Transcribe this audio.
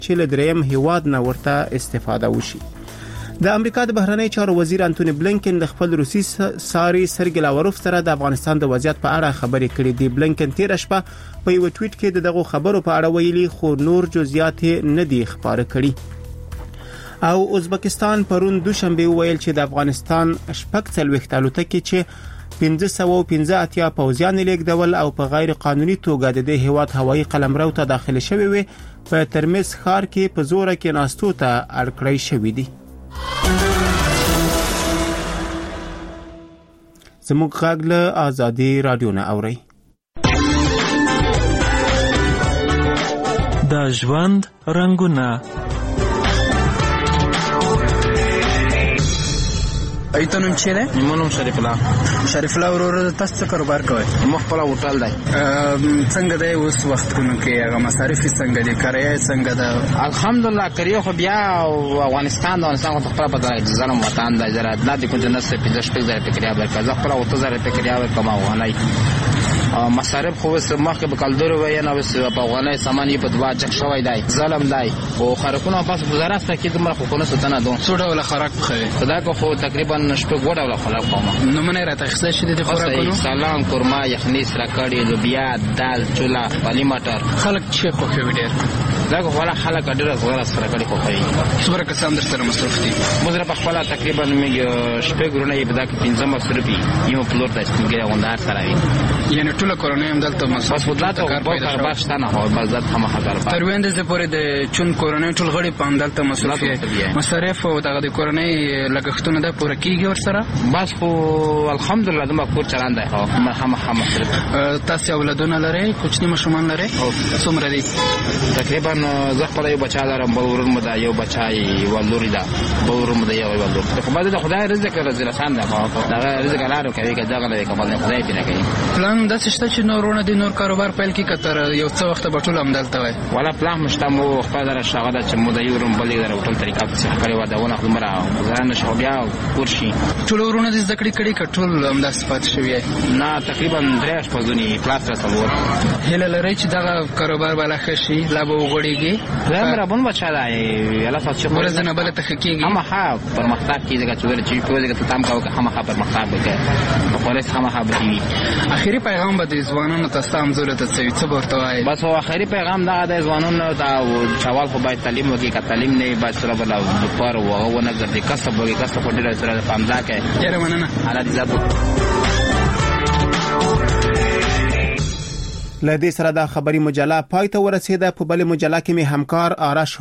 چې له دریم هیواد نه ورته استفاده وشي. د امریکا د بهرنی چارو وزیر انټونی بلینکن د خپل روسي ساري سرګی لاوروف سره د افغانستان د وضعیت په اړه خبرې کړې دي. بلینکن تیر شپه په یو ټویټ کې دغه خبرو په اړه ویلي خو نور جزئیات نه دي خبره کړي. او ازبکستان پرون دوشنبه ویل چې د افغانستان شپږ څلوېښت الوتکې چې 515 پوځیان لیږدول او په غیر قانوني توګه د هیواد هوایي قلمرو ته داخله شوی وي په ترمز ښار کې په زور کې ناستو ته اړکړی شوی دي. زموږ غږ له آزادي رادیو نه اوري. د ژوند رنگونه. ایتونم چی ده؟ نیمونم شریف الله ورور تاسو څه کاروبار کوئ؟ مخ په هوټل دی. څنګه دی اوس وختونو کې هغه مصارف څنګه دي؟ کرایه څنګه ده؟ الحمدلله کریه خو بیا افغانستان خو خپل په دغه ځانم وطن دی. زرا د دې کوم نس په 15,000 کرایه ورکړه. زه خپل 3000 کرایه ورکوم افغانۍ. مصارف خو مخکې به کلدور وای نه وس په افغانۍ سامان په دوا چک شوی دی. ظلم دی او خرکونه پاس گزارسته کې دمر خو نه ستنه دون څو ډول خوراک بخوي؟ خدای کو خو تقریبا شپږ ډول خوراک کوم. نو منه راته خسته شې د خوراکونو؟ سلام، قورمه، یخني، سره کړي، لوبیا، دال، چولا، پالي مټر. خلک چې خو کوي ډېر دا خو خلک ډېر زړه سره کړي خو کوي. څومره کسان در سره مصرف دي؟ مزره په خپل تقریبا میګ شپږ ورونه یې بدا کې 15 مصرف یې یو پلوټ د څنګه غوندار سره وي. یعنی ټول کورونه هم دلته مصرف بس ودلته کار باشته نه هو بس ذات هم خبر پات. تر وینځ پورې د چون کورونه ټول غړي په دلته مصرف مصارف او دغه د کورونه لګښتونه د پوره کیږي ور سره. بس خو الحمدلله د مکور چلان دی. هم مصرف. تاسو اولادونه لرئ؟ کوچني ماشومان لرئ؟ څومره دي؟ تقریبا زه خپل یو بچا لرم، بل ورور مده یو بچای ولوري دا، بل ورور مده یو ولور. خو بعد د خدای رزق رسان ده. دا رزق لارو کوي که دغه د کمال خدای پیدا کوي. پلان د څه شته چې نورونه د نور کاروبار پیل کی کتر یو څه وخت بټول هم دلته وای. ولا پلان مشته مو خپل در شغله چې مو د یورم بلې در ټول طریقه څه کړی و دا ونه خمره ځان شو بیا ورشي. ټول ورونه د ذکر کړي کټول هم د صفات شوی نه تقریبا 3 پزونی پلاستر سمور. هله لري چې دا کاروبار بالا خشي لا به وګړيږي. زمره بون بچا دی یلا فاصله ورزنه بل ته حقيقي هم ها پر مختار کیږي چې ول چې په دې کې تام کاوه هم ها پر مختار وکړي. په پولیس هم ها بتي. اخیری پیغام به د ځوانانو ته تام زوره ته څه ورته وایي؟ بس هو اخیری پیغام دا د ځوانانو ته چوال خو باید تعلیم وکړي. که تعلیم نه باید سره بل پر او نه ګرځي کسب وکړي. کسب په ډېر سره پامدا کوي. ډېر مننه. حالات زیاتو لدې سره د خبري مجله پای ته ورسېده. په بل مجله کې می همکار آرش